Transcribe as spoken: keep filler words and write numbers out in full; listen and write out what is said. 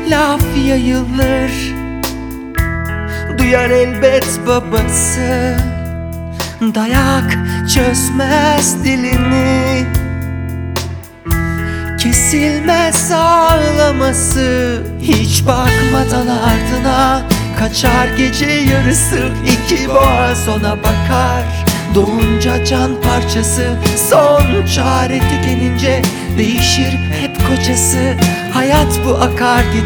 laf yayılır, duyar elbet babası. Dayak çözmez dilini, kesilmez ağlaması. Hiç bakmadan ardına kaçar gece yarısı. İki boğaz ona bakar, doğunca can parçası. Son çare tükenince değişir hep kocası. Hayat bu, akar gider.